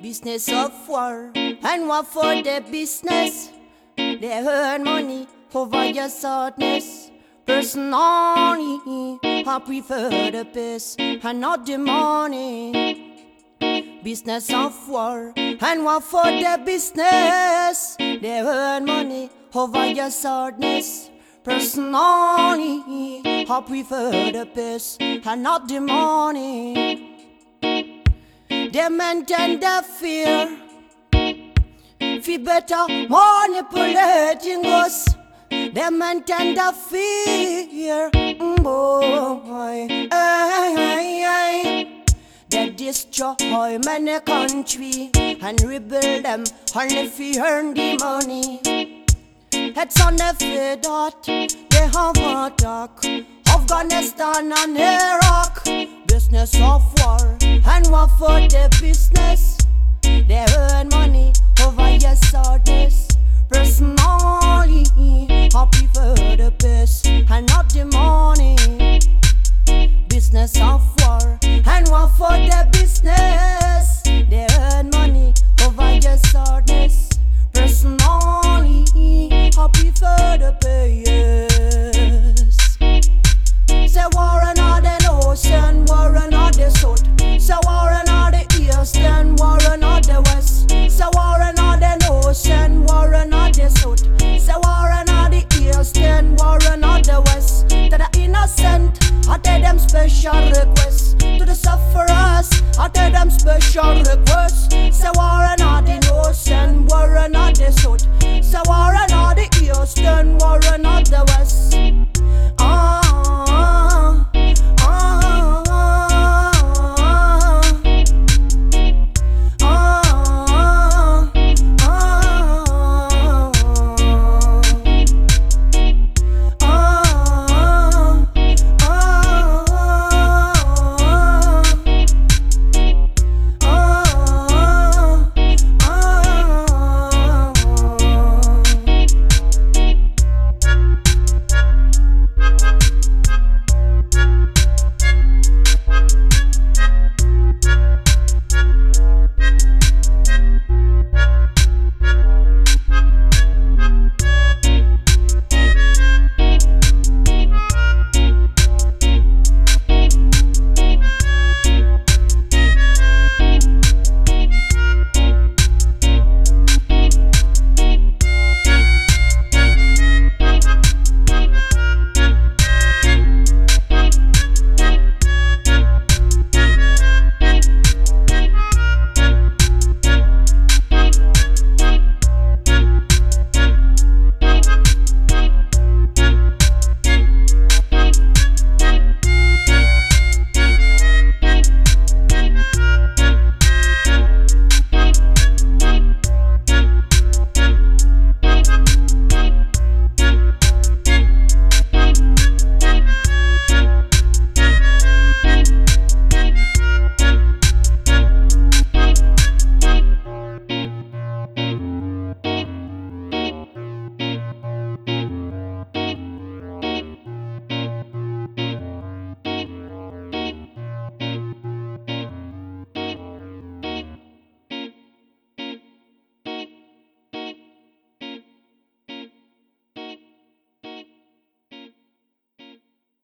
Business of war, and what for the business? They earn money over your sadness. Personally, I prefer the peace and not the money. Business of war, and what for the business? They earn money over your sadness. Personally, I prefer the peace and not the money. They maintain their fear, fi better manipulating us. They maintain their fear, boy. They destroy many countries and rebuild them only fi earn the money. It's on the fear that they have attack Afghanistan and Iraq. Business of war, and what for the business? They